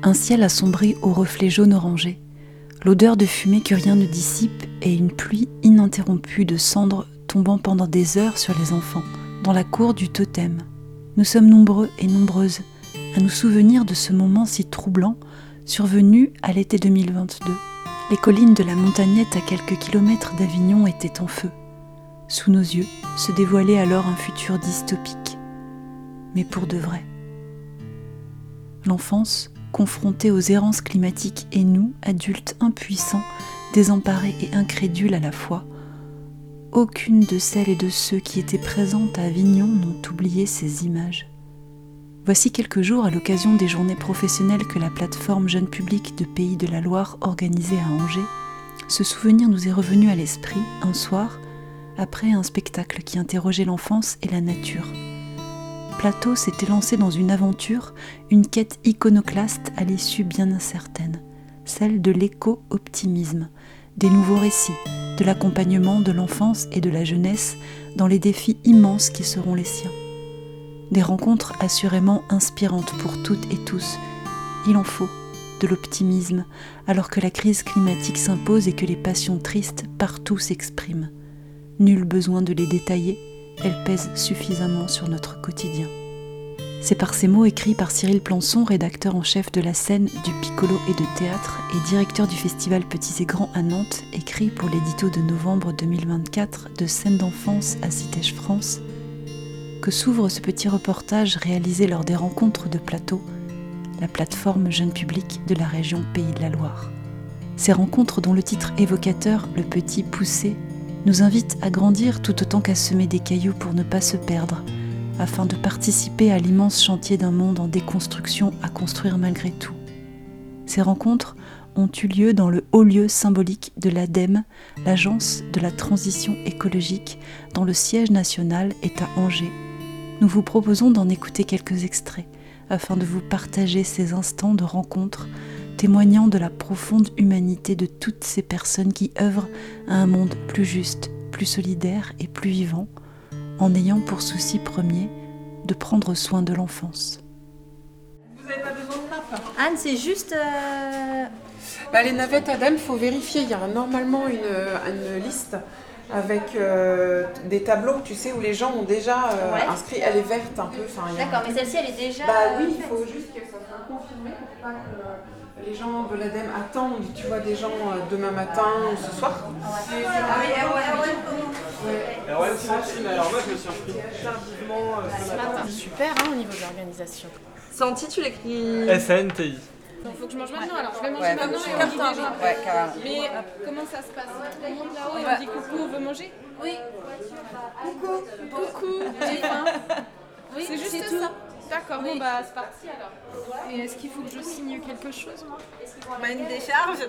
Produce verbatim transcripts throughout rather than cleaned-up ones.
Un ciel assombri aux reflets jaune-orangé, l'odeur de fumée que rien ne dissipe et une pluie ininterrompue de cendres tombant pendant des heures sur les enfants, dans la cour du totem. Nous sommes nombreux et nombreuses à nous souvenir de ce moment si troublant, survenu à l'été deux mille vingt-deux. Les collines de la Montagnette à quelques kilomètres d'Avignon étaient en feu. Sous nos yeux se dévoilait alors un futur dystopique, mais pour de vrai. L'enfance, confrontée aux errances climatiques, et nous, adultes impuissants, désemparés et incrédules à la fois, aucune de celles et de ceux qui étaient présentes à Avignon n'ont oublié ces images. Voici quelques jours, à l'occasion des journées professionnelles que la plateforme Jeune Public de Pays de la Loire organisait à Angers, ce souvenir nous est revenu à l'esprit un soir, après un spectacle qui interrogeait l'enfance et la nature. Plateau s'était lancé dans une aventure, une quête iconoclaste à l'issue bien incertaine, celle de l'éco-optimisme, des nouveaux récits, de l'accompagnement de l'enfance et de la jeunesse dans les défis immenses qui seront les siens. Des rencontres assurément inspirantes pour toutes et tous. Il en faut, de l'optimisme, alors que la crise climatique s'impose et que les passions tristes partout s'expriment. Nul besoin de les détailler, elles pèsent suffisamment sur notre quotidien. C'est par ces mots écrits par Cyril Plançon, rédacteur en chef de la scène, du Piccolo et de théâtre et directeur du festival Petits et Grands à Nantes, écrit pour l'édito de novembre deux mille vingt-quatre de Scènes d'enfance à Citège France, que s'ouvre ce petit reportage réalisé lors des rencontres de Plateau, la plateforme Jeune Public de la région Pays de la Loire. Ces rencontres dont le titre évocateur, Le Petit Poussé, nous invite à grandir tout autant qu'à semer des cailloux pour ne pas se perdre, afin de participer à l'immense chantier d'un monde en déconstruction à construire malgré tout. Ces rencontres ont eu lieu dans le haut lieu symbolique de l'ADEME, l'Agence de la transition écologique, dont le siège national est à Angers. Nous vous proposons d'en écouter quelques extraits, afin de vous partager ces instants de rencontre, témoignant de la profonde humanité de toutes ces personnes qui œuvrent à un monde plus juste, plus solidaire et plus vivant, en ayant pour souci premier de prendre soin de l'enfance. Vous n'avez pas besoin de nappe. Anne, c'est juste... Euh... Bah, les navettes Adam, il faut vérifier. Il y a normalement une, une liste avec euh, des tableaux, tu sais, où les gens ont déjà euh, ouais. inscrit. Elle est verte un peu. D'accord, a... mais celle-ci, elle est déjà... Bah oui, il faut juste que ça soit confirmé pour pas que... Les gens de l'ADEME attendent, tu vois, des gens euh, demain matin ou ce soir. Ouais. Ah oui, ah ouais, ah ouais. Ouais, ouais c'est facile, alors moi je me suis inscrit tardivement euh, ce matin. Super hein, au niveau de l'organisation. Santi, tu l'écris S A N T I. Donc faut que je mange maintenant, alors je vais manger ouais, maintenant et on dit déjà. Ouais, carrément. Mais euh, comment ça se passe? On monte là-haut et on dit coucou, on veut manger? Oui. Coucou. Coucou, j'ai faim. Oui, c'est juste ça. D'accord, oui. Bon bah c'est parti alors. Et est-ce qu'il faut que je signe quelque chose moi? Bah, une décharge.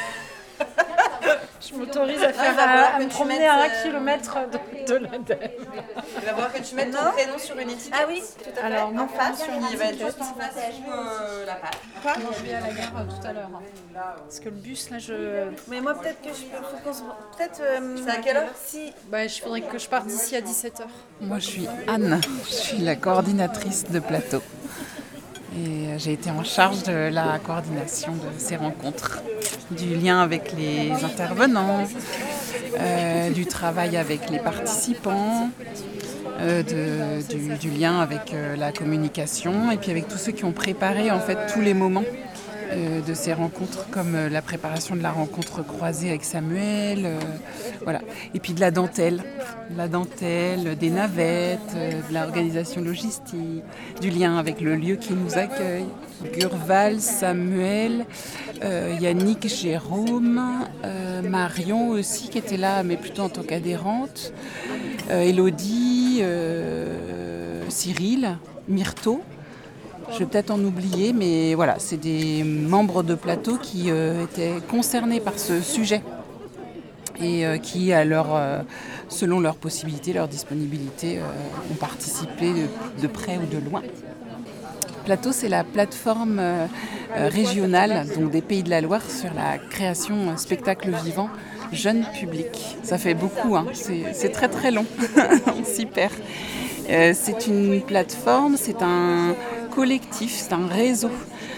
Je m'autorise à faire à, à me promener à un kilomètre de, de l'ADEME. Il va falloir que tu mettes ton prénom sur une étiquette. Ah oui, tout à fait. Alors, en face, sur une il va être étiquette. juste en face sous euh, la page. Quoi non, je vais à la gare euh, tout à l'heure. Hein. Parce que le bus, là, je... Mais moi, peut-être que je peux... Faut qu'on se... Peut-être... Euh... C'est à quelle heure? Si... Bah, il faudrait que je parte d'ici à dix-sept heures. Moi, je suis Anne. Je suis la coordinatrice de Plateau. Et j'ai été en charge de la coordination de ces rencontres, du lien avec les intervenants, euh, du travail avec les participants, euh, de, du, du lien avec euh, la communication et puis avec tous ceux qui ont préparé en fait tous les moments euh, de ces rencontres, comme euh, la préparation de la rencontre croisée avec Samuel, euh, voilà. Et puis de la dentelle, de la dentelle, des navettes, euh, de l'organisation logistique, du lien avec le lieu qui nous accueille. Gurval, Samuel, euh, Yannick, Jérôme, euh, Marion aussi qui était là mais plutôt en tant qu'adhérente, euh, Élodie, euh, Cyril, Myrto. Je vais peut-être en oublier, mais voilà, c'est des membres de Plateau qui euh, étaient concernés par ce sujet et euh, qui, à leur, euh, selon leurs possibilités, leur disponibilité, euh, ont participé de, de près ou de loin. Plateau, c'est la plateforme euh, régionale donc des Pays de la Loire sur la création euh, spectacle vivant jeune public. Ça fait beaucoup, hein. c'est, c'est très très long, on s'y perd. Euh, c'est une plateforme, c'est un collectif, c'est un réseau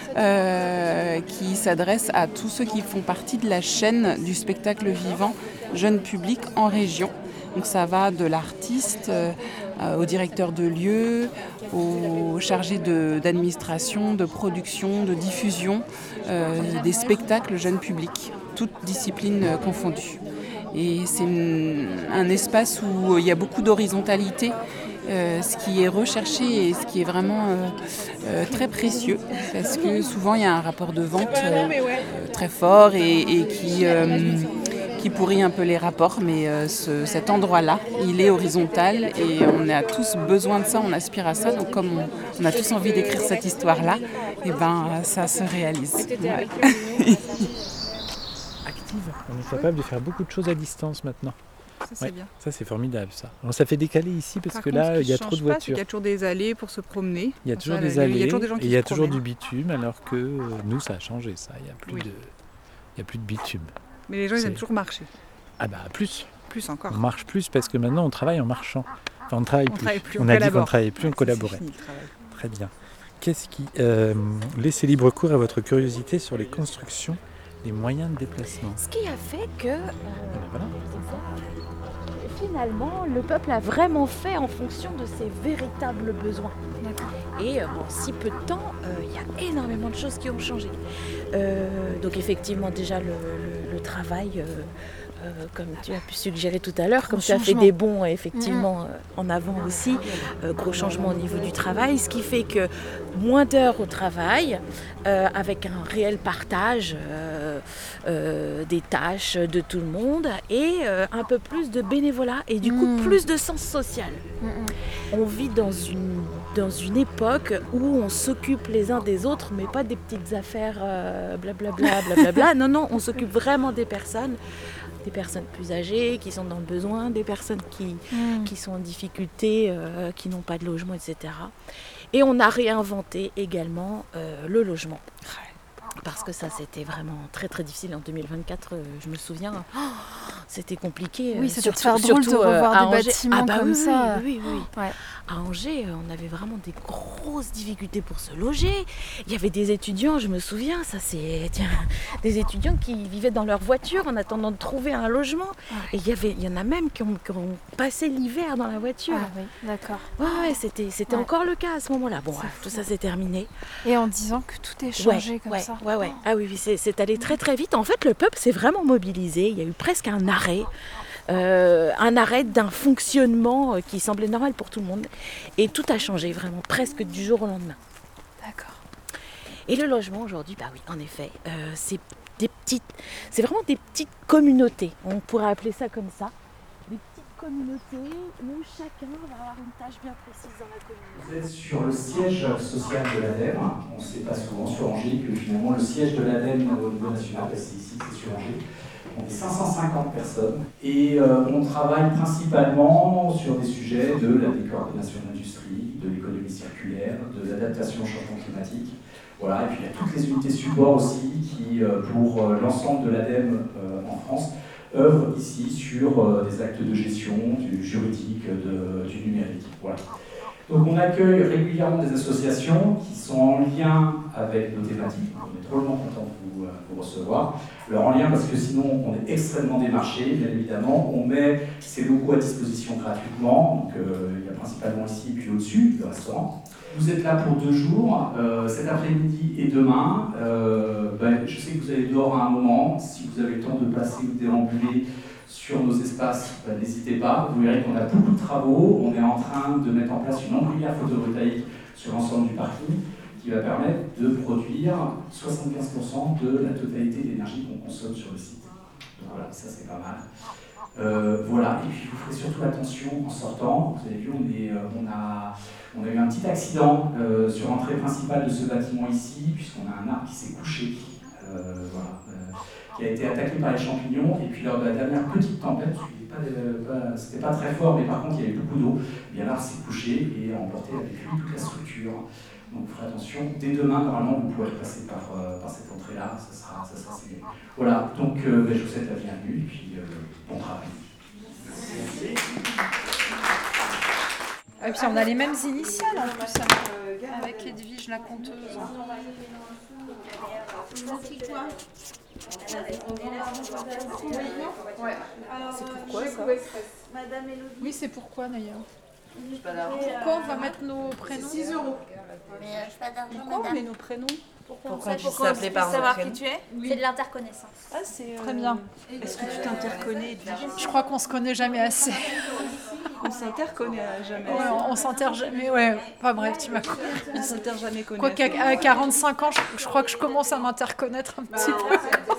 euh, qui s'adresse à tous ceux qui font partie de la chaîne du spectacle vivant jeune public en région. Donc ça va de l'artiste euh, au directeur de lieu, au chargé de, d'administration, de production, de diffusion, euh, des spectacles jeunes publics, toutes disciplines euh, confondues. Et c'est une, un espace où il y a beaucoup d'horizontalité, euh, ce qui est recherché et ce qui est vraiment euh, euh, très précieux, parce que souvent il y a un rapport de vente euh, très fort et, et qui... Euh, qui pourrit un peu les rapports, mais euh, ce, cet endroit-là, il est horizontal et on a tous besoin de ça, on aspire à ça. Donc comme on, on a tous envie d'écrire cette histoire-là, et ben ça se réalise. Ouais. Active, on est capable de faire beaucoup de choses à distance maintenant. Ça c'est ouais, bien. Ça c'est formidable ça. Alors, ça fait décaler ici parce Par que contre, là il y a trop de voitures. Il y a toujours des allées pour se promener. Il y a toujours ça, des là, allées, il y a toujours des gens qui et il y a se toujours promènent. du bitume, alors que euh, nous ça a changé ça. Il n'y a plus Oui. de, il y a plus de bitume. Mais les gens ils C'est... aiment toujours marcher. Ah bah plus. Plus encore. On marche plus parce que maintenant on travaille en marchant. Enfin on travaille On plus. travaille plus, on on a dit collabore. qu'on travaillait plus, on Ouais, collaborait. c'est fini, le travail. Très bien. Qu'est-ce qui euh, laissez libre cours à votre curiosité sur les constructions des moyens de déplacement? Ce qui a fait que euh, Eh ben voilà. finalement le peuple a vraiment fait en fonction de ses véritables besoins. Et euh, en si peu de temps, il euh, y a énormément de choses qui ont changé. Euh, donc effectivement déjà le, le, le travail, euh, euh, comme tu as pu suggérer tout à l'heure, comme tu as fait des bons effectivement euh, en avant aussi, euh, gros changement au niveau du travail, ce qui fait que moins d'heures au travail, euh, avec un réel partage euh, euh, des tâches de tout le monde et euh, un peu plus de bénévolat et du coup mmh. plus de sens social. Mmh. On vit dans une, dans une époque où on s'occupe les uns des autres, mais pas des petites affaires euh, blablabla, blablabla. Non, non, on s'occupe vraiment des personnes, des personnes plus âgées qui sont dans le besoin, des personnes qui, mmh. qui sont en difficulté, euh, qui n'ont pas de logement, et cetera. Et on a réinventé également euh, le logement. Parce que ça, c'était vraiment très très difficile en deux mille vingt-quatre, euh, je me souviens. Oh, c'était compliqué. Oui, c'était surtout, faire drôle surtout, de revoir euh, à des Angers. bâtiments ah bah comme oui, ça. Oui, oui, oui. Ouais. À Angers, on avait vraiment des grosses difficultés pour se loger. Il y avait des étudiants, je me souviens, ça c'est tiens, des étudiants qui vivaient dans leur voiture en attendant de trouver un logement. Ouais. Et il y avait, il y en a même qui ont, qui ont passé l'hiver dans la voiture. Ah oui, d'accord. Ouais, ouais, c'était, c'était ouais. encore le cas à ce moment-là. Bon, ouais, tout ça c'est terminé. Et en disant que tout est changé ouais, comme ouais, ça. Ouais, ouais. Ah oui, oui, c'est, c'est allé très très vite. En fait, le peuple s'est vraiment mobilisé. Il y a eu presque un arrêt. Euh, un arrêt d'un fonctionnement euh, qui semblait normal pour tout le monde. Et tout a changé vraiment, presque du jour au lendemain. D'accord. Et le logement aujourd'hui, bah oui, en effet, euh, c'est des petites, c'est vraiment des petites communautés. On pourrait appeler ça comme ça. Des petites communautés où chacun va avoir une tâche bien précise dans la communauté. Vous êtes sur le siège social de l'ADEME. On ne sait pas souvent sur Angers que finalement le siège de l'ADEME au niveau national, c'est ici, c'est sur Angers. On est cinq cent cinquante personnes et euh, on travaille principalement sur des sujets de la décoordination de l'industrie, de l'économie circulaire, de l'adaptation au changement climatique. Voilà, et puis il y a toutes les unités support aussi qui, euh, pour euh, l'ensemble de l'ADEME euh, en France, œuvrent ici sur euh, des actes de gestion, du juridique, de, du numérique. Voilà. Donc on accueille régulièrement des associations qui sont en lien avec nos thématiques. On est drôlement content de vous, euh, vous recevoir. Alors en lien parce que sinon on est extrêmement démarché, bien évidemment. On met ces locaux à disposition gratuitement. Donc euh, il y a principalement ici et puis au-dessus le restaurant. Vous êtes là pour deux jours, euh, cet après-midi et demain. Euh, ben, je sais que vous allez dehors à un moment. Si vous avez le temps de passer ou de déambuler sur nos espaces, ben, n'hésitez pas. Vous verrez qu'on a beaucoup de travaux. On est en train de mettre en place une ombrière photovoltaïque sur l'ensemble du parking qui va permettre de produire soixante-quinze pour cent de la totalité d'énergie qu'on consomme sur le site. Donc voilà, ça c'est pas mal. Euh, voilà, et puis vous ferez surtout attention en sortant. Vous avez vu, on, est, on, a, on a eu un petit accident euh, sur l'entrée principale de ce bâtiment ici, puisqu'on a un arbre qui s'est couché, euh, voilà, euh, qui a été attaqué par les champignons, et puis lors de la dernière petite tempête, c'était pas, pas très fort, mais par contre il y avait beaucoup d'eau, et bien l'arbre s'est couché et a emporté avec lui toute la structure. Donc vous ferez attention, dès demain, normalement, vous pourrez passer par, euh, par cette entrée-là, ça sera, ça sera signé. Voilà, donc euh, ben, je vous souhaite la bienvenue, et puis euh, bon travail. Merci. Et puis on a les mêmes initiales en plus, hein, avec Edwige la conteuse. Ouais. C'est pourquoi ça ? Oui, c'est pourquoi d'ailleurs. Pourquoi on va mettre nos prénoms ? six euros. Mais euh, je pas d'argent, Pourquoi on madame. met nos prénoms ? Pourquoi, Pourquoi on tu sait pourquoi s'appelais on par puisse savoir prénom. qui tu es Oui. C'est de l'interconnaissance. Ah, c'est. Très bien. Est-ce que tu t'interconnais Je crois qu'on se connaît jamais assez. On s'interconnaît jamais. Ouais, on, on s'inter jamais. Ouais, enfin bref, tu m'as. On s'inter jamais connaît. Quoi qu'à à quarante-cinq ans, je, je crois que je commence à m'interconnaître un petit peu.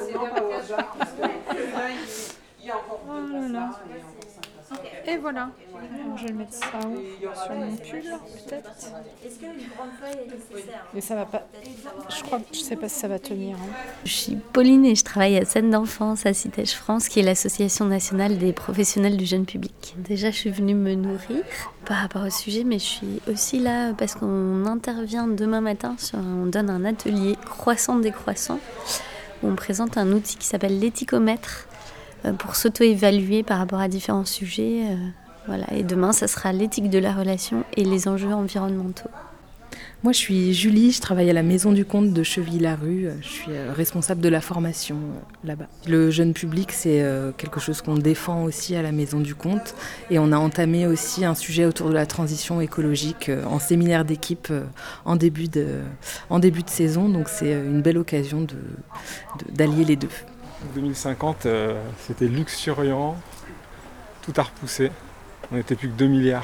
Oh là là. Et voilà. Alors, je vais mettre ça où sur mon pull, peut-être. Est-ce qu'une grande feuille est nécessaire ? Mais ça va pas. Je crois, je sais pas si ça va tenir. Hein. Je suis Pauline et je travaille à Scène d'Enfance à Citège France, qui est l'association nationale des professionnels du jeune public. Déjà, je suis venue me nourrir par rapport au sujet, mais je suis aussi là parce qu'on intervient demain matin, sur, on donne un atelier croissant décroissant, où on présente un outil qui s'appelle l'éthicomètre, pour s'auto-évaluer par rapport à différents sujets. Euh, voilà. Et demain, ça sera l'éthique de la relation et les enjeux environnementaux. Moi, je suis Julie, je travaille à la Maison du Comte de Chevilly-Larue. Je suis responsable de la formation là-bas. Le jeune public, c'est quelque chose qu'on défend aussi à la Maison du Comte. Et on a entamé aussi un sujet autour de la transition écologique en séminaire d'équipe en début de, en début de saison. Donc c'est une belle occasion de, de, d'allier les deux. deux mille cinquante, euh, c'était luxuriant, tout a repoussé, on n'était plus que deux milliards.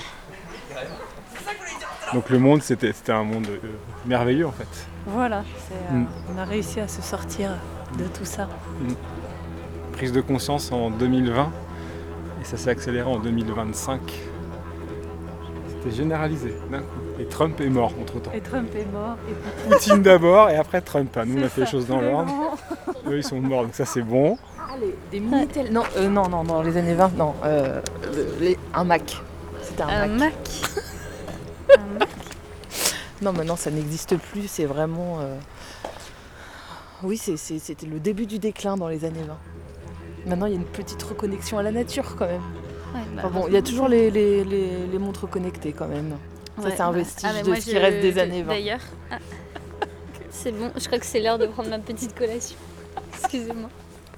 Donc le monde, c'était, c'était un monde euh, merveilleux en fait. Voilà, c'est, euh, Mm. on a réussi à se sortir de tout ça. Mm. Prise de conscience en deux mille vingt, et ça s'est accéléré en deux mille vingt-cinq. C'était généralisé d'un coup. Et Trump est mort entre-temps. Et Trump est mort. Et puis... Poutine d'abord, et après Trump. Nous, on a fait les ça, choses dans l'ordre. Eux, ils sont morts, donc ça c'est bon. Ah, les, des Minitel. Non, euh, non, non, dans les années vingt, non. Euh, le- les- un Mac. C'était un, Un Mac. Mac. Non, maintenant ça n'existe plus, c'est vraiment... euh, Oui, c'est, c'est- c'était le début du déclin dans les années vingt. Maintenant, il y a une petite reconnexion à la nature quand même. Ouais, bah, Enfin bon, il y a toujours les, les, les, les montres connectées quand même. Ça, ouais, c'est un bah, vestige ah, mais de moi, ce qui je- reste des de- années vingt. D'ailleurs, ah, c'est bon, je crois que c'est l'heure de prendre ma petite collation. Excusez-moi.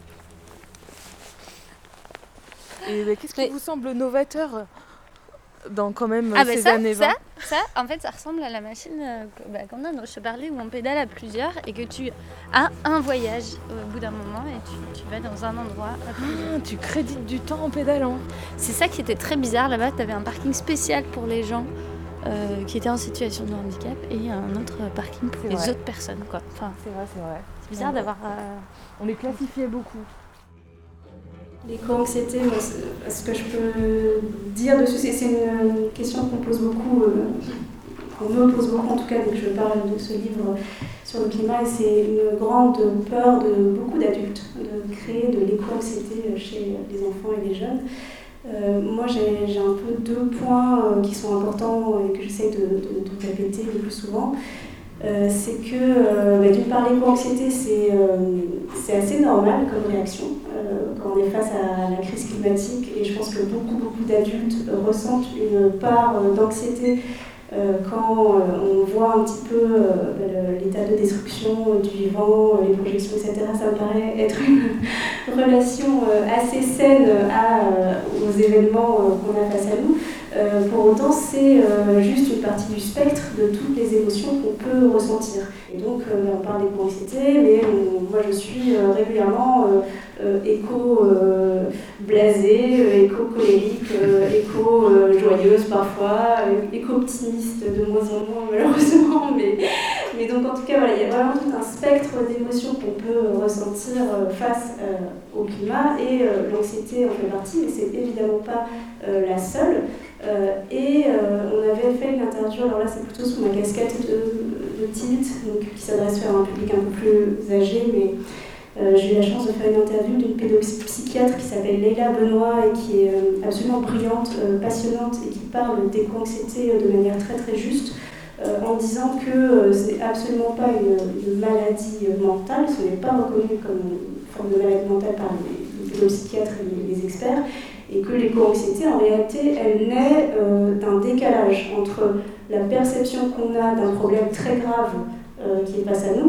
Et bah, qu'est-ce qui Mais- vous semble novateur dans quand même Ah bah ces ça, années vingt? ça, ça, en fait, ça ressemble à la machine euh, que- bah, qu'on a dont je te parlais, où on pédale à plusieurs et que tu as un voyage au bout d'un moment et tu, tu vas dans un endroit. à plusieurs. Ah, tu crédites du temps en pédalant. C'est ça qui était très bizarre là-bas. Tu avais un parking spécial pour les gens euh, qui étaient en situation de handicap et un autre parking pour C'est les vrai. autres personnes, quoi. Enfin, C'est vrai, c'est vrai. c'est bizarre Ouais. d'avoir. euh, On les classifiait beaucoup. L'éco-anxiété, moi, c'est- ce que je peux dire dessus, c'est c'est une question qu'on pose beaucoup, euh, qu'on me pose beaucoup en tout cas dès que je parle de ce livre sur le climat, et c'est une grande peur de beaucoup d'adultes de créer de l'éco-anxiété chez les enfants et les jeunes. Euh, moi, j'ai j'ai un peu deux points euh, qui sont importants et que j'essaie de, de, de répéter le plus souvent. Euh, c'est que, euh, bah, d'une part, l'éco-anxiété, c'est euh, c'est assez normal comme réaction euh, quand on est face à la crise climatique, et je pense que beaucoup, beaucoup d'adultes ressentent une part euh, d'anxiété euh, quand euh, on voit un petit peu euh, le- l'état de destruction euh, du vivant, euh, les projections, et cetera. Ça me paraît être une relation euh, assez saine à, euh, aux événements euh, qu'on a face à nous. Euh, pour autant, c'est euh, juste une partie du spectre de toutes les émotions qu'on peut ressentir. Et donc, euh, on parle d'éco-anxiété, mais on- moi je suis euh, régulièrement euh, euh, éco-blasée, euh, éco-colérique, euh, éco-joyeuse parfois, euh, éco-optimiste de moins en moins malheureusement. Mais, mais donc, en tout cas, voilà, il y a vraiment tout un spectre d'émotions qu'on peut ressentir euh, face euh, au climat, et euh, l'anxiété en fait partie, mais c'est évidemment pas euh, la seule. Euh, et euh, on avait fait une interview, alors là c'est plutôt sous ma casquette de, de Tilt, donc, qui s'adresse à un public un peu plus âgé, mais euh, j'ai eu la chance de faire une interview d'une pédopsychiatre qui s'appelle Leila Benoît et qui est euh, absolument brillante, euh, passionnante, et qui parle d'éco-anxiété euh, de manière très très juste, euh, en disant que euh, c'est absolument pas une, une maladie euh, mentale, ce n'est pas reconnu comme une forme de maladie mentale par les, les pédopsychiatres et les, les experts, et que l'éco-anxiété, en réalité, elle naît euh, d'un décalage entre la perception qu'on a d'un problème très grave euh, qui est face à nous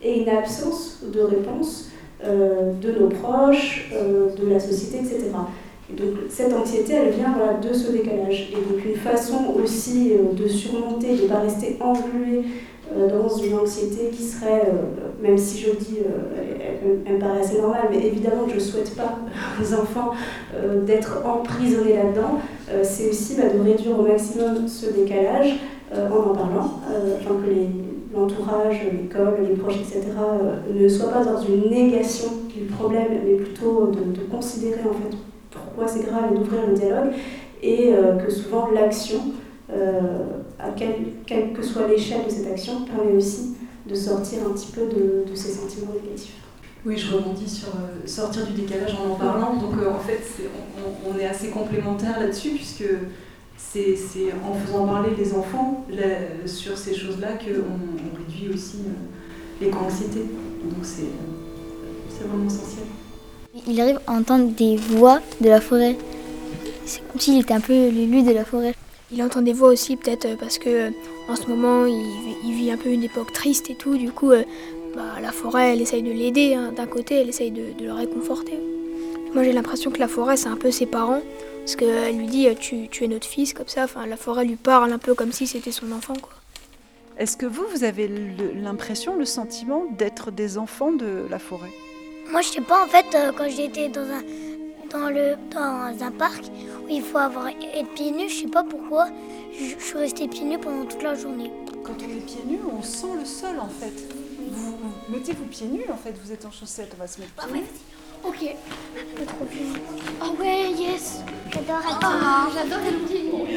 et une absence de réponse euh, de nos proches, euh, de la société, et cetera. Et donc cette anxiété, elle vient voilà, de ce décalage. Et donc une façon aussi euh, de surmonter, de ne pas rester englué euh, dans une anxiété qui serait, euh, même si je le dis, euh, elle, elle me paraît assez normale, mais évidemment que je ne souhaite pas aux enfants euh, d'être emprisonnés là-dedans, euh, c'est aussi bah, de réduire au maximum ce décalage euh, en en parlant, euh, enfin que les, l'entourage, l'école, les proches, et cetera euh, ne soient pas dans une négation du problème, mais plutôt de, de considérer en fait pourquoi c'est grave et d'ouvrir le dialogue, et euh, que souvent l'action, euh, à quelle, quelle que soit l'échelle de cette action, permet aussi de sortir un petit peu de, de ces sentiments négatifs. Oui, je rebondis sur euh, sortir du décalage en en parlant. Donc euh, en fait, c'est, on, on est assez complémentaires là-dessus, puisque c'est, c'est en faisant parler les enfants là, sur ces choses-là qu'on on réduit aussi euh, l'éco-anxiété. Donc c'est, euh, c'est vraiment essentiel. Il arrive à entendre des voix de la forêt. C'est comme s'il était un peu l'élu de la forêt. Il entend des voix aussi peut-être parce que en ce moment il, il vit un peu une époque triste et tout. Du coup, euh, bah, la forêt elle essaye de l'aider. Hein. D'un côté, elle essaye de, de le réconforter. Moi j'ai l'impression que la forêt c'est un peu ses parents. Parce qu'elle lui dit tu, tu es notre fils comme ça. Enfin, la forêt lui parle un peu comme si c'était son enfant, quoi. Est-ce que vous, vous avez le, l'impression, le sentiment d'être des enfants de la forêt ? Moi, je sais pas, en fait, euh, quand j'étais dans un, dans, le, dans un parc où il faut avoir, être pieds nus, je sais pas pourquoi, je, je suis restée pieds nus pendant toute la journée. Quand on est pieds nus, on sent le sol, en fait. Vous, vous mettez-vous pieds nus, en fait, vous êtes en chaussettes, on va se mettre pieds nus. Ok. Je trop pieds nus. Oh ouais, yes. J'adore être ah, j'adore être pieds nus.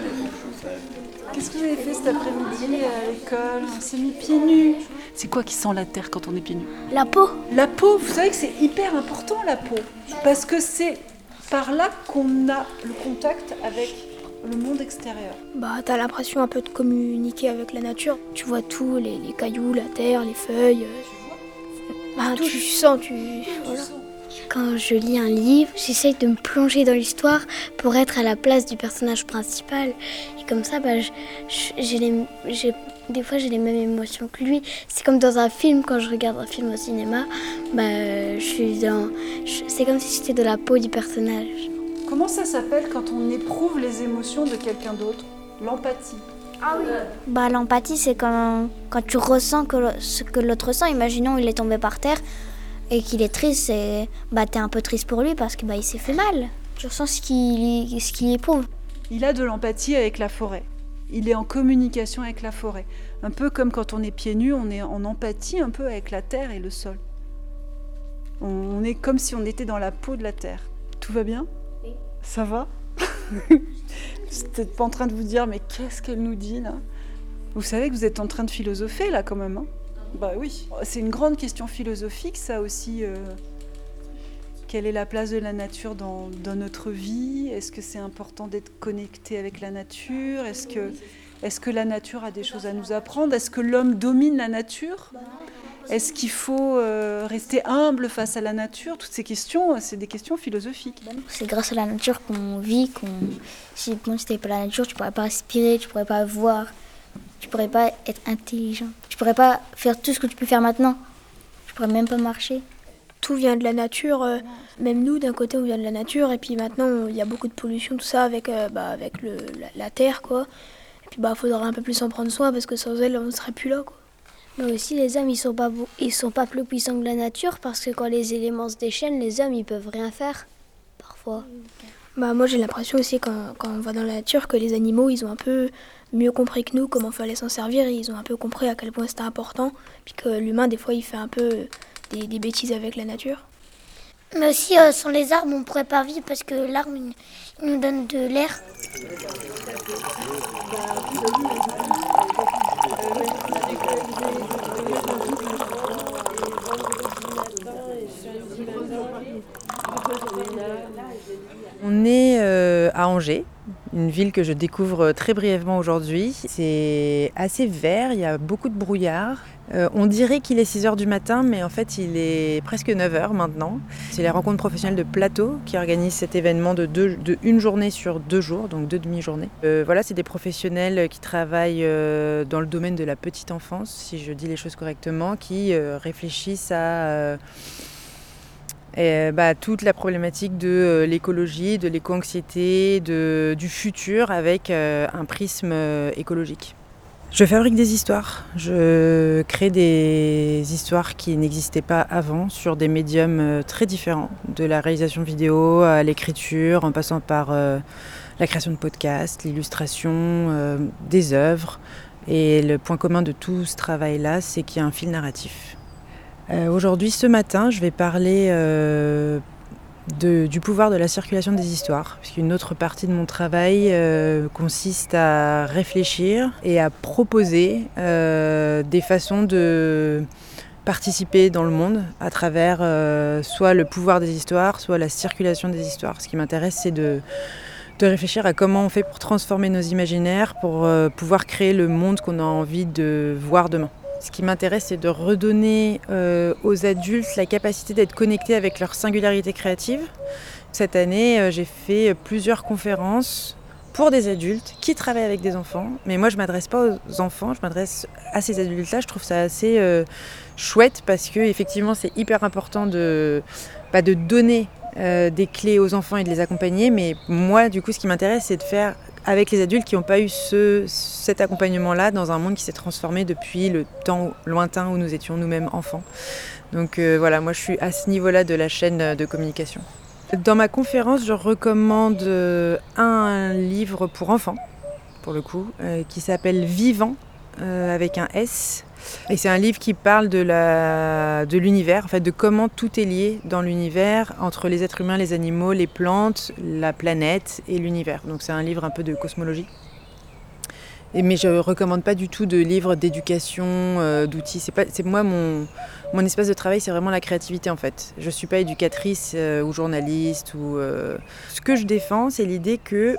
Qu'est-ce que vous avez fait cet après-midi à l'école ? On s'est mis pieds nus. C'est quoi qui sent la terre quand on est pieds nus ? La peau. La peau, vous savez que c'est hyper important la peau. Parce que c'est par là qu'on a le contact avec le monde extérieur. Bah, t'as l'impression un peu de communiquer avec la nature. Tu vois tout, les, les cailloux, la terre, les feuilles. Bah, tu sens, tu... Voilà. Quand je lis un livre, j'essaye de me plonger dans l'histoire pour être à la place du personnage principal. Et comme ça, bah, je, je, j'ai les, j'ai, des fois j'ai les mêmes émotions que lui. C'est comme dans un film, quand je regarde un film au cinéma, bah, je suis dans, je, c'est comme si j'étais dans la peau du personnage. Comment ça s'appelle quand on éprouve les émotions de quelqu'un d'autre ? L'empathie. Ah oui. Bah, l'empathie, c'est quand, quand tu ressens que, ce que l'autre ressent. Imaginons il est tombé par terre et qu'il est triste, et bah, t'es un peu triste pour lui parce que bah, il s'est fait mal. Tu ressens ce qu'il, ce qu'il éprouve. Il a de l'empathie avec la forêt. Il est en communication avec la forêt. Un peu comme quand on est pieds nus, on est en empathie un peu avec la terre et le sol. On est comme si on était dans la peau de la terre. Tout va bien ? Oui. Ça va ? Vous n'êtes peut-être pas en train de vous dire, mais qu'est-ce qu'elle nous dit là ? Vous savez que vous êtes en train de philosopher là quand même, hein ? Bah oui, c'est une grande question philosophique, ça aussi. Euh, quelle est la place de la nature dans, dans notre vie ? Est-ce que c'est important d'être connecté avec la nature ? Est-ce que, est-ce que la nature a des choses à nous apprendre ? Est-ce que l'homme domine la nature ? Est-ce qu'il faut euh, rester humble face à la nature ? Toutes ces questions, c'est des questions philosophiques. C'est grâce à la nature qu'on vit, qu'on... Si bon, c'était pas la nature, tu pourrais pas respirer, tu pourrais pas voir. Tu pourrais pas être intelligent. Tu pourrais pas faire tout ce que tu peux faire maintenant. Tu pourrais même pas marcher. Tout vient de la nature. Euh, même nous, d'un côté, on vient de la nature. Et puis maintenant, il y a beaucoup de pollution, tout ça, avec, euh, bah, avec le, la, la terre, quoi. Et puis, bah, faudrait un peu plus en prendre soin parce que sans elle, on ne serait plus là, quoi. Mais aussi, les hommes, ils sont pas, ils sont pas plus puissants que la nature parce que quand les éléments se déchaînent, les hommes, ils peuvent rien faire, parfois. Bah, moi, j'ai l'impression aussi, quand, quand on va dans la nature, que les animaux, ils ont un peu mieux compris que nous comment il fallait s'en servir. Et ils ont un peu compris à quel point c'était important. Puis que l'humain, des fois, il fait un peu des, des bêtises avec la nature. Mais aussi, euh, sans les arbres, on ne pourrait pas vivre parce que l'arbre, il, il nous donne de l'air. On est euh, à Angers, une ville que je découvre très brièvement aujourd'hui. C'est assez vert, il y a beaucoup de brouillard. Euh, on dirait qu'il est six heures du matin, mais en fait il est presque neuf heures maintenant. C'est les rencontres professionnelles de Plateau qui organisent cet événement de, deux, de une journée sur deux jours, donc deux demi-journées. Euh, voilà, c'est des professionnels qui travaillent euh, dans le domaine de la petite enfance, si je dis les choses correctement, qui euh, réfléchissent à euh, et, bah, toute la problématique de euh, l'écologie, de l'éco-anxiété, de, du futur avec euh, un prisme euh, écologique. Je fabrique des histoires, je crée des histoires qui n'existaient pas avant sur des médiums très différents, de la réalisation vidéo à l'écriture, en passant par euh, la création de podcasts, l'illustration, euh, des œuvres. Et le point commun de tout ce travail-là, c'est qu'il y a un fil narratif. Euh, aujourd'hui, ce matin, je vais parler euh, De, du pouvoir de la circulation des histoires, puisqu'une autre partie de mon travail euh, consiste à réfléchir et à proposer euh, des façons de participer dans le monde à travers euh, soit le pouvoir des histoires, soit la circulation des histoires. Ce qui m'intéresse, c'est de, de réfléchir à comment on fait pour transformer nos imaginaires, pour euh, pouvoir créer le monde qu'on a envie de voir demain. Ce qui m'intéresse, c'est de redonner euh, aux adultes la capacité d'être connectés avec leur singularité créative. Cette année, euh, j'ai fait plusieurs conférences pour des adultes qui travaillent avec des enfants. Mais moi, je ne m'adresse pas aux enfants, je m'adresse à ces adultes-là. Je trouve ça assez euh, chouette parce que effectivement, c'est hyper important de, bah, de donner euh, des clés aux enfants et de les accompagner. Mais moi, du coup, ce qui m'intéresse, c'est de faire avec les adultes qui n'ont pas eu ce, cet accompagnement-là dans un monde qui s'est transformé depuis le temps lointain où nous étions nous-mêmes enfants. Donc euh, voilà, moi je suis à ce niveau-là de la chaîne de communication. Dans ma conférence, je recommande un livre pour enfants, pour le coup, euh, qui s'appelle Vivant, euh, avec un S. Et c'est un livre qui parle de, la, de l'univers, en fait, de comment tout est lié dans l'univers, entre les êtres humains, les animaux, les plantes, la planète et l'univers. Donc c'est un livre un peu de cosmologie. Et, mais je ne recommande pas du tout de livres d'éducation, euh, d'outils. C'est pas, c'est moi, mon, mon espace de travail, c'est vraiment la créativité en fait. Je ne suis pas éducatrice euh, ou journaliste. Ou, euh... Ce que je défends, c'est l'idée que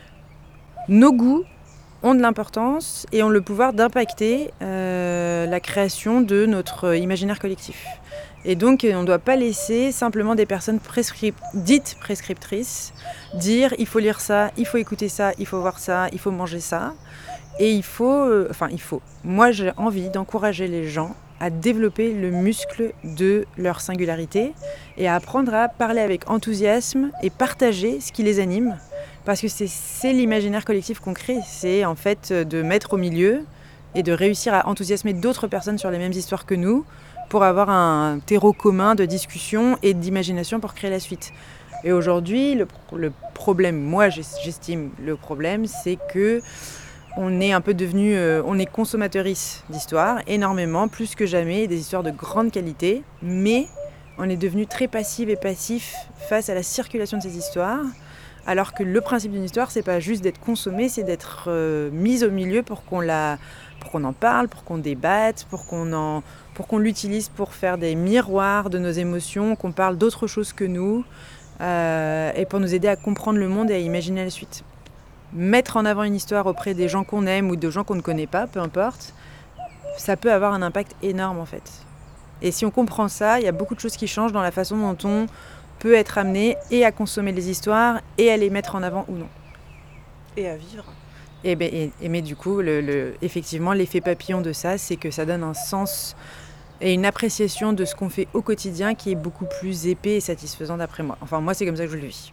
nos goûts ont de l'importance et ont le pouvoir d'impacter euh, la création de notre imaginaire collectif. Et donc, on ne doit pas laisser simplement des personnes prescrip- dites prescriptrices dire il faut lire ça, il faut écouter ça, il faut voir ça, il faut manger ça. Et il faut, euh, enfin il faut, moi j'ai envie d'encourager les gens à développer le muscle de leur singularité et à apprendre à parler avec enthousiasme et partager ce qui les anime. Parce que c'est, c'est l'imaginaire collectif qu'on crée, c'est en fait de mettre au milieu et de réussir à enthousiasmer d'autres personnes sur les mêmes histoires que nous pour avoir un terreau commun de discussion et d'imagination pour créer la suite. Et aujourd'hui, le, le problème, moi j'estime le problème, c'est que on est un peu devenu, euh, on est consommatrice d'histoires, énormément, plus que jamais, des histoires de grande qualité, mais on est devenu très passif et passif face à la circulation de ces histoires. Alors que le principe d'une histoire, c'est pas juste d'être consommée, c'est d'être euh, mise au milieu pour qu'on la, pour qu'on en parle, pour qu'on débatte, pour qu'on en, pour qu'on l'utilise pour faire des miroirs de nos émotions, qu'on parle d'autre chose que nous, euh, et pour nous aider à comprendre le monde et à imaginer la suite. Mettre en avant une histoire auprès des gens qu'on aime ou de gens qu'on ne connaît pas, peu importe, ça peut avoir un impact énorme en fait. Et si on comprend ça, il y a beaucoup de choses qui changent dans la façon dont on peut être amené et à consommer les histoires et à les mettre en avant ou non. Et à vivre. Et, ben, et, et mais du coup, le, le, effectivement, l'effet papillon de ça, c'est que ça donne un sens et une appréciation de ce qu'on fait au quotidien qui est beaucoup plus épais et satisfaisant d'après moi. Enfin, moi, c'est comme ça que je le vis.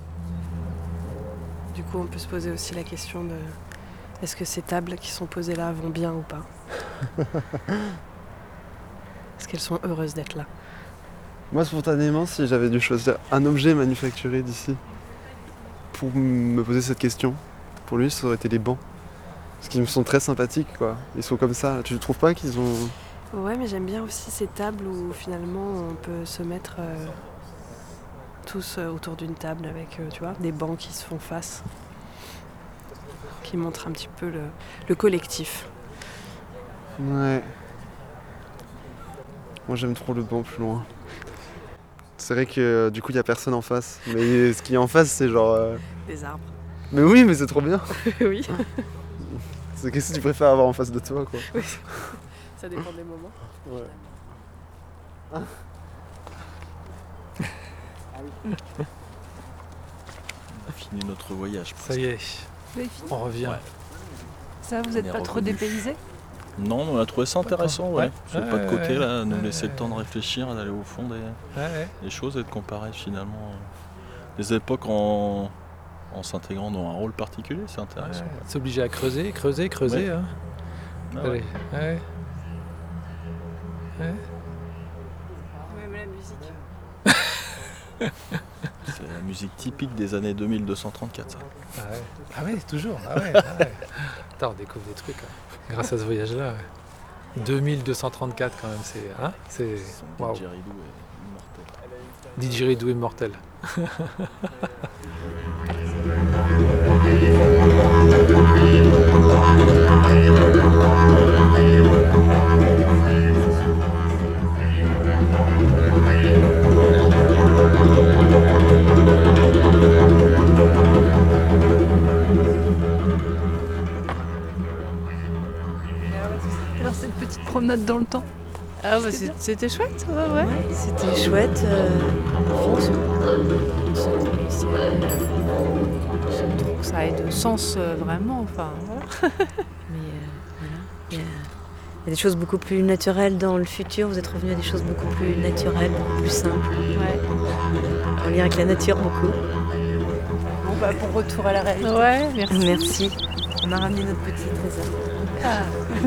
Du coup, on peut se poser aussi la question de est-ce que ces tables qui sont posées là vont bien ou pas? Est-ce qu'elles sont heureuses d'être là? Moi, spontanément, si j'avais dû choisir un objet manufacturé d'ici pour me poser cette question, pour lui, ça aurait été les bancs. Parce qu'ils me sont très sympathiques, quoi. Ils sont comme ça. Tu ne trouves pas qu'ils ont... Ouais, mais j'aime bien aussi ces tables où finalement on peut se mettre euh, tous euh, autour d'une table avec, euh, tu vois, des bancs qui se font face, qui montrent un petit peu le, le collectif. Ouais. Moi, j'aime trop le banc plus loin. C'est vrai que euh, du coup il n'y a personne en face, mais ce qui est en face c'est genre... Euh... Des arbres. Mais oui, mais c'est trop bien. Oui. C'est qu'est-ce que tu préfères avoir en face de toi, quoi. Oui. Ça dépend des moments. Ouais. Ah. On a fini notre voyage. Ça y est, Vous avez fini on revient. Ouais. Ça, vous On n'êtes est pas trop revenu. dépaysé? Non, on a trouvé ça intéressant, ouais. Ouais. Ce Ouais, pas de ouais, côté, ouais. là, nous Ouais, laisser ouais. le temps de réfléchir, d'aller au fond des, Ouais, ouais. des choses et de comparer finalement euh, les époques en, en s'intégrant dans un rôle particulier, c'est intéressant. Ouais, s'obliger à creuser, creuser, creuser. Ouais. Hein. Ah Allez, ouais. ouais. Ouais. Même la musique. C'est la musique typique des années deux mille deux cent trente-quatre, ça. Ah ouais, ah ouais toujours. Ah ouais, ah ouais. Attends, on découvre des trucs hein, grâce à ce voyage-là. Ouais. deux mille deux cent trente-quatre quand même, c'est... Hein, c'est... Waouh. Didgeridoo est immortel. Didgeridoo immortel. Alors cette petite promenade dans le temps. Ah bah c'est- c'était chouette, ouais, ouais. C'était chouette. Euh, France, Je trouve que ça ait de sens euh, vraiment, enfin voilà. mais euh, voilà. Il y, a, il y a des choses beaucoup plus naturelles dans le futur. Vous êtes revenu à des choses beaucoup plus naturelles, beaucoup plus simples. Ouais. En lien avec la nature beaucoup. Bon bah bon retour à la réalité. Ouais, merci. Merci. On a ramené notre petit trésor. Ah.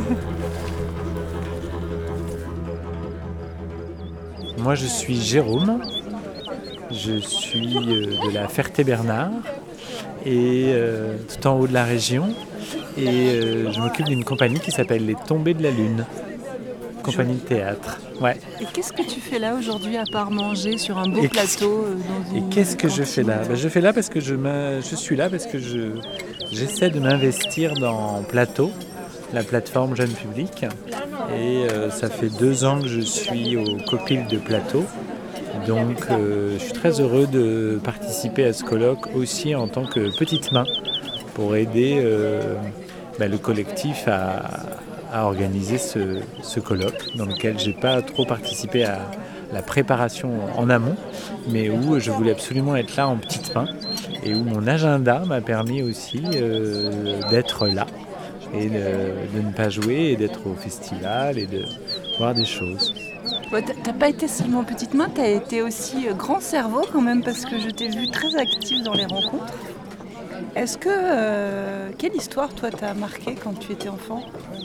Moi, je suis Jérôme. Je suis euh, de la Ferté-Bernard et euh, tout en haut de la région. Et euh, je m'occupe d'une compagnie qui s'appelle Les Tombées de la Lune. Compagnie de théâtre. Ouais. Et qu'est-ce que tu fais là aujourd'hui à part manger sur un beau Et plateau euh, dans Et une qu'est-ce que je cantine fais là Ben, Je fais là parce que je, me, je suis là parce que je, j'essaie de m'investir dans Plateau, la plateforme jeune public. Et euh, ça fait deux ans que je suis au Copil de Plateau. Donc euh, je suis très heureux de participer à ce colloque aussi en tant que petite main pour aider euh, ben, le collectif à, à organiser ce, ce colloque dans lequel je n'ai pas trop participé à la préparation en amont, mais où je voulais absolument être là en petite main et où mon agenda m'a permis aussi euh, d'être là et de, de ne pas jouer et d'être au festival et de voir des choses. Ouais, t'as- t'as pas été seulement petite main, t'as été aussi euh, grand cerveau quand même parce que je t'ai vu très active dans les rencontres. Est-ce que... euh, quelle histoire toi t'as marqué quand tu étais enfant?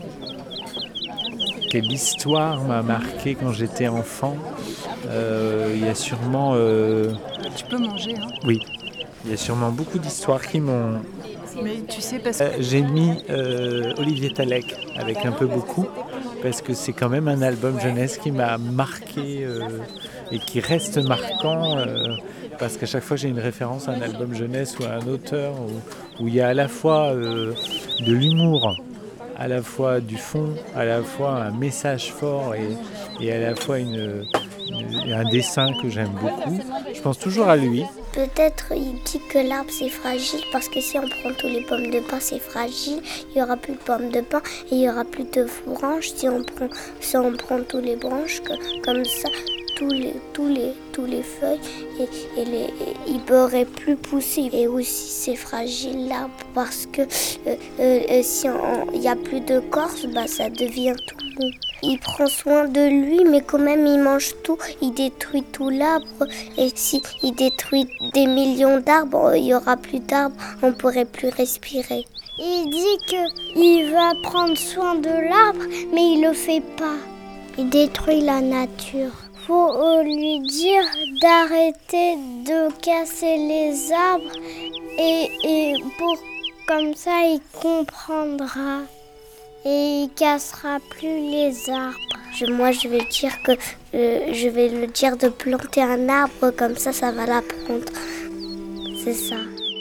Quelle histoire m'a marqué quand j'étais enfant. Euh, Il y a sûrement... euh, Tu peux manger, hein. Oui, il y a sûrement beaucoup d'histoires qui m'ont... Mais tu sais parce que... Euh, j'ai mis euh, Olivier Talek avec un peu beaucoup parce que c'est quand même un album jeunesse qui m'a marqué euh, et qui reste marquant euh, parce qu'à chaque fois j'ai une référence à un album jeunesse ou à un auteur où, où il y a à la fois euh, de l'humour, à la fois du fond, à la fois un message fort et, et à la fois une, une- un dessin que j'aime beaucoup. Je pense toujours à lui. Peut-être il dit que l'arbre c'est fragile parce que si on prend tous les pommes de pin c'est fragile, il n'y aura plus de pommes de pin et il n'y aura plus de branches. Si on prend, si on prend tous les branches que- comme ça, tous les, tous les, tous les feuilles et, et les, et ils ne pourraient plus pousser. Et aussi c'est fragile l'arbre parce que euh, euh, euh, si il n'y a plus de corse, bah, ça devient tout mou. Il prend soin de lui, mais quand même il mange tout, il détruit tout l'arbre. Et si il détruit des millions d'arbres, il n'y aura plus d'arbres, on ne pourrait plus respirer. Il dit qu'il va prendre soin de l'arbre, mais il ne le fait pas. Il détruit la nature. Faut euh, lui dire d'arrêter de casser les arbres et, et pour comme ça il comprendra. Et il cassera plus les arbres. Je- moi, je vais dire que euh, je vais le dire de planter un arbre comme ça, ça va l'apprendre. C'est ça.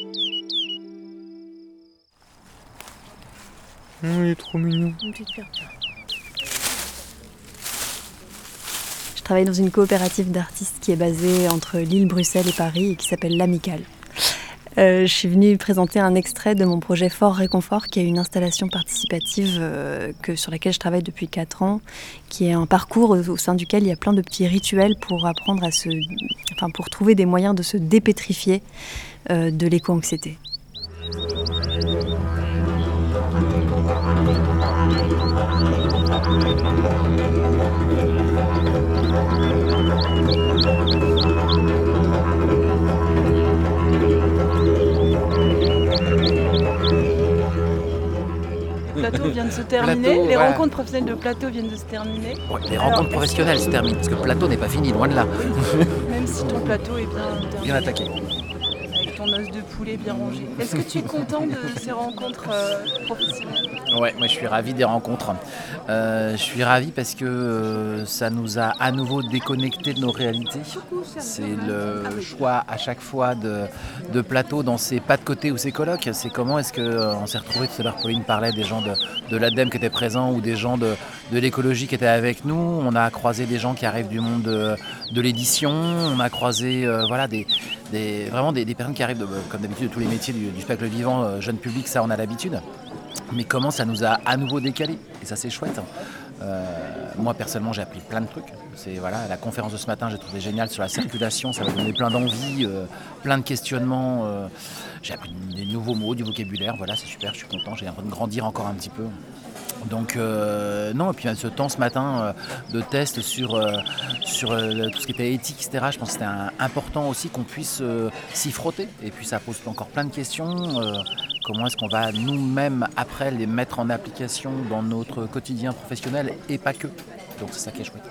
Oh, il est trop mignon. Une petite pierre. Je travaille dans une coopérative d'artistes qui est basée entre Lille, Bruxelles et Paris et qui s'appelle l'Amicale. Euh, je suis venue présenter un extrait de mon projet Fort Réconfort, qui est une installation participative euh, que, sur laquelle je travaille depuis quatre ans, qui est un parcours au, au sein duquel il y a plein de petits rituels pour apprendre à se, enfin pour trouver des moyens de se dépétrifier euh, de l'éco-anxiété. Le plateau vient de se terminer, Plateau, les voilà. rencontres professionnelles de plateau viennent de se terminer. Ouais, les Alors, rencontres professionnelles se terminent, parce que le plateau n'est pas fini, loin de là. Même si ton plateau est bien terminé, Bien attaqué. avec ton os de poulet bien rangé. Est-ce que tu es content de ces rencontres euh, professionnelles? Ouais, moi je suis ravi des rencontres. Euh, je suis ravi parce que euh, ça nous a à nouveau déconnectés de nos réalités. C'est le choix à chaque fois de, de plateau dans ces pas de côté ou ces colloques. C'est comment est-ce qu'on s'est retrouvés, tout à l'heure Pauline parlait des gens de, de l'ADEME qui étaient présents ou des gens de, de l'écologie qui étaient avec nous. On a croisé des gens qui arrivent du monde de, de l'édition. On a croisé euh, voilà, des, des, vraiment des, des personnes qui arrivent, de, comme d'habitude, de tous les métiers du, du spectacle vivant, euh, jeune public, ça on a l'habitude. Mais comment ça nous a à nouveau décalé, et ça c'est chouette. Euh, moi personnellement j'ai appris plein de trucs. C'est, voilà, la conférence de ce matin j'ai trouvé géniale sur la circulation, ça m'a donné plein d'envie, euh, plein de questionnements. Euh, j'ai appris des nouveaux mots, du vocabulaire, voilà c'est super, je suis content, j'ai l'impression de grandir encore un petit peu. Donc euh, non, et puis ce temps ce matin euh, de test sur, euh, sur euh, tout ce qui était éthique, et cetera. Je pense que c'était un, important aussi qu'on puisse euh, s'y frotter. Et puis ça pose encore plein de questions. Euh, comment est-ce qu'on va nous-mêmes après les mettre en application dans notre quotidien professionnel et pas que. Donc c'est ça qui est chouette.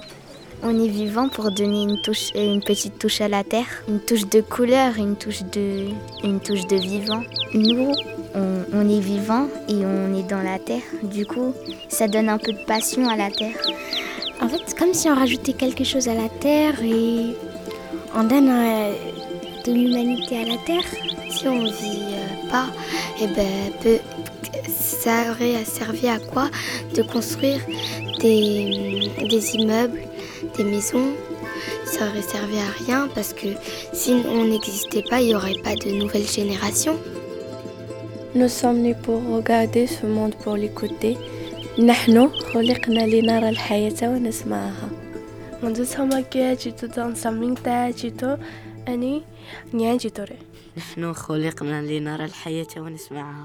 On est vivant pour donner une touche, une petite touche à la terre, une touche de couleur, une touche de, une touche de vivant. Nous, on, on est vivant et on est dans la terre. Du coup, ça donne un peu de passion à la terre. En fait, c'est comme si on rajoutait quelque chose à la terre et on donne euh, de l'humanité à la terre. Si on ne vit euh, pas, eh ben, peu, ça aurait servi à quoi de construire des, des immeubles, des maisons, ça aurait servi à rien parce que si on n'existait pas, il n'y aurait pas de nouvelles générations. Nous sommes nés pour regarder ce monde, pour l'écouter. نحن خلقنا لنرى الحياة ونسمعها. منذ سمكة جيتو سمينتا جيتو أني نيانجيتوري. نحن خلقنا لنرى الحياة ونسمعها.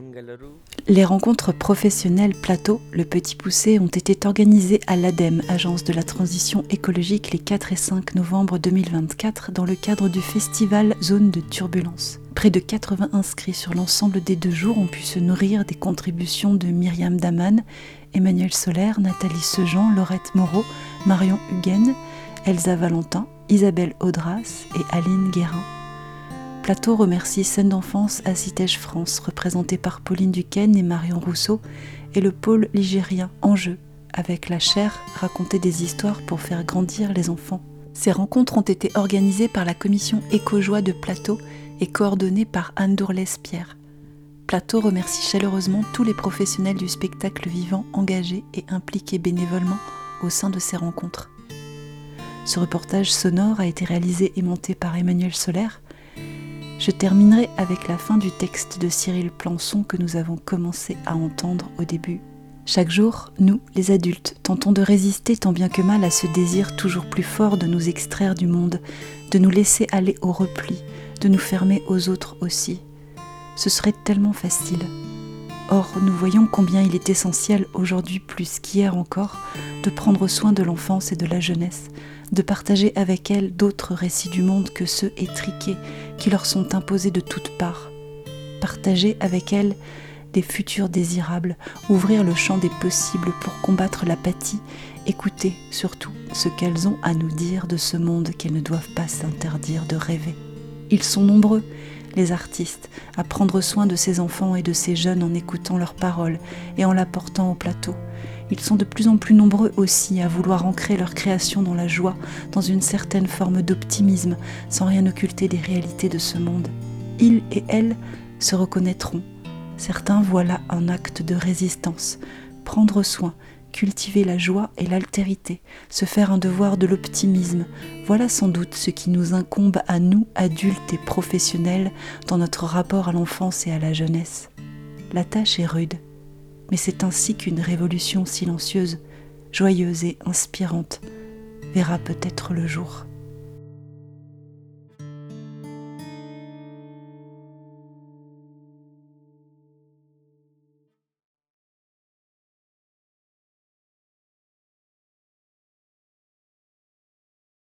Les rencontres professionnelles Plateau, le Petit Poucet, ont été organisées à l'ADEME, Agence de la Transition écologique, les quatre et cinq novembre deux mille vingt-quatre, dans le cadre du festival Zone de Turbulence. Près de quatre-vingts inscrits sur l'ensemble des deux jours ont pu se nourrir des contributions de Myriam Daman, Emmanuel Soler, Nathalie Sejean, Laurette Moreau, Marion Huguen, Elsa Valentin, Isabelle Audras et Aline Guérin. Plateau remercie Scène d'enfance à Citège France, représentée par Pauline Duquesne et Marion Rousseau, et le pôle ligérien Enjeu, avec la chaire Raconter des histoires pour faire grandir les enfants. Ces rencontres ont été organisées par la commission Éco-Joie de Plateau et coordonnées par Anne Dourlès-Pierre. Plateau remercie chaleureusement tous les professionnels du spectacle vivant engagés et impliqués bénévolement au sein de ces rencontres. Ce reportage sonore a été réalisé et monté par Emmanuel Soler. Je terminerai avec la fin du texte de Cyril Plançon que nous avons commencé à entendre au début. Chaque jour, nous, les adultes, tentons de résister tant bien que mal à ce désir toujours plus fort de nous extraire du monde, de nous laisser aller au repli, de nous fermer aux autres aussi. Ce serait tellement facile. Or, nous voyons combien il est essentiel aujourd'hui plus qu'hier encore de prendre soin de l'enfance et de la jeunesse, de partager avec elles d'autres récits du monde que ceux étriqués qui leur sont imposés de toutes parts. Partager avec elles des futurs désirables, ouvrir le champ des possibles pour combattre l'apathie, écouter surtout ce qu'elles ont à nous dire de ce monde qu'elles ne doivent pas s'interdire de rêver. Ils sont nombreux, les artistes, à prendre soin de ces enfants et de ces jeunes en écoutant leurs paroles et en l'apportant au plateau. Ils sont de plus en plus nombreux aussi à vouloir ancrer leur création dans la joie, dans une certaine forme d'optimisme, sans rien occulter des réalités de ce monde. Ils et elles se reconnaîtront. Certains voient là un acte de résistance, prendre soin, cultiver la joie et l'altérité, se faire un devoir de l'optimisme, voilà sans doute ce qui nous incombe à nous, adultes et professionnels, dans notre rapport à l'enfance et à la jeunesse. La tâche est rude, mais c'est ainsi qu'une révolution silencieuse, joyeuse et inspirante verra peut-être le jour.